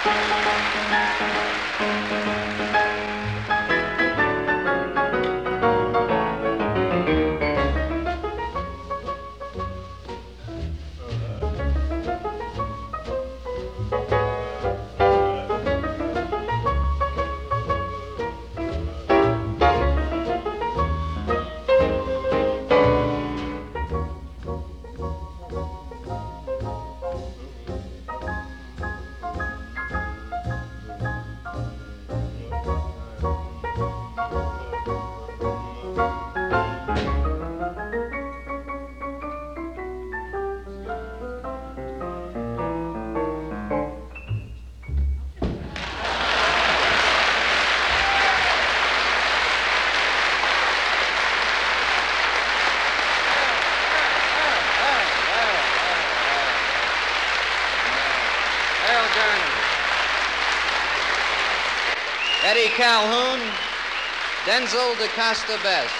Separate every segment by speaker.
Speaker 1: Eddie Calhoun, Denzel DeCosta Best.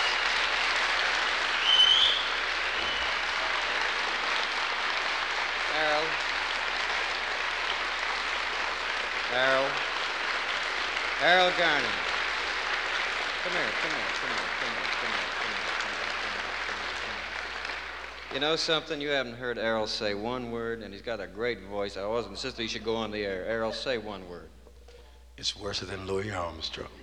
Speaker 1: Errol Garner. Come here. You know something? You haven't heard Errol say one word, and he's got a great voice. I always insisted he should go on the air. Errol, say one word.
Speaker 2: It's worse than Louis Armstrong.